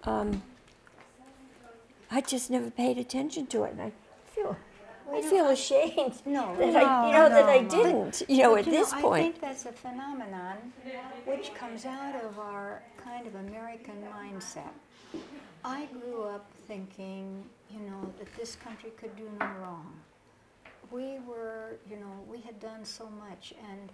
I just never paid attention to it, and I feel Well, I feel ashamed No, that no, that I no. didn't. But At this I point. think that's a phenomenon which comes out of our kind of American mindset. I grew up thinking, that this country could do no wrong. We were, we had done so much, and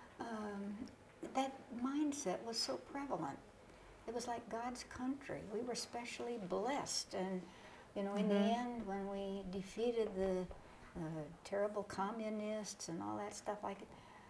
that mindset was so prevalent. It was like God's country. We were specially blessed, and in the end, when we defeated the terrible communists and all that stuff like it,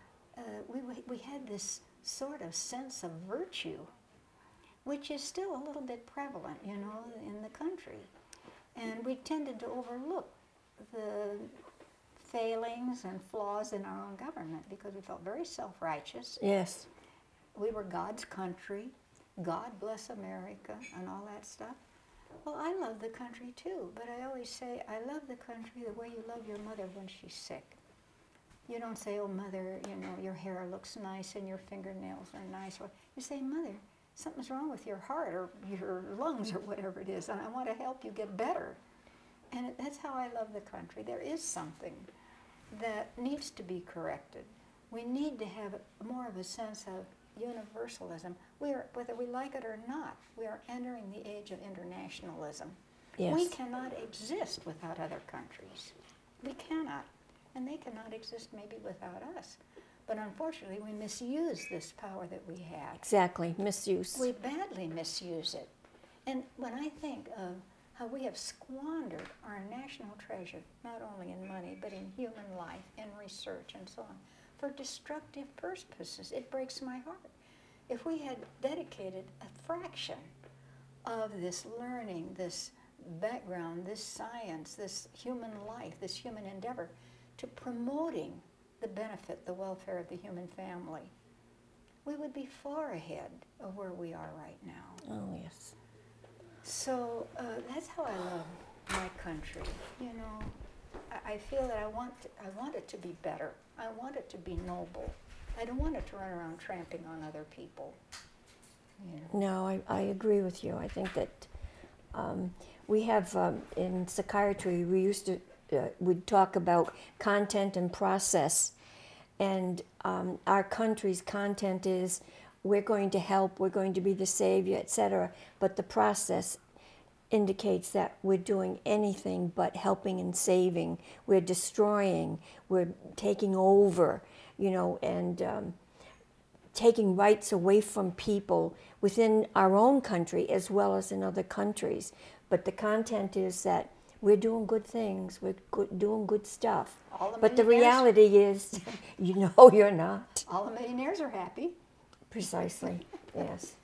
we had this sort of sense of virtue, which is still a little bit prevalent, in the country. And we tended to overlook the failings and flaws in our own government because we felt very self-righteous. Yes. We were God's country. God bless America and all that stuff. Well, I love the country too, but I always say I love the country the way you love your mother when she's sick. You don't say, oh, mother, your hair looks nice and your fingernails are nice. You say, mother, something's wrong with your heart or your lungs or whatever it is, and I want to help you get better. And that's how I love the country. There is something that needs to be corrected. We need to have more of a sense of universalism. Whether we like it or not, we are entering the age of internationalism. Yes. We cannot exist without other countries. We cannot. And they cannot exist maybe without us. But unfortunately, we misuse this power that we have. Exactly. Misuse. We badly misuse it. And when I think of how we have squandered our national treasure, not only in money, but in human life, in research, and so on, for destructive purposes, it breaks my heart. If we had dedicated a fraction of this learning, this background, this science, this human life, this human endeavor, to promoting the benefit, the welfare of the human family, we would be far ahead of where we are right now. Oh, yes. So that's how I love my country. I feel that I want it to be better. I want it to be noble. I don't want it to run around tramping on other people. No, I agree with you. I think that we have in psychiatry, we used to we'd talk about content and process, and our country's content is we're going to help, we're going to be the savior, etc. But the process indicates that we're doing anything but helping and saving. We're destroying, we're taking over, and taking rights away from people within our own country as well as in other countries. But the content is that we're doing good things, we're doing good stuff. But the reality is, you're not. All the millionaires are happy. Precisely, yes.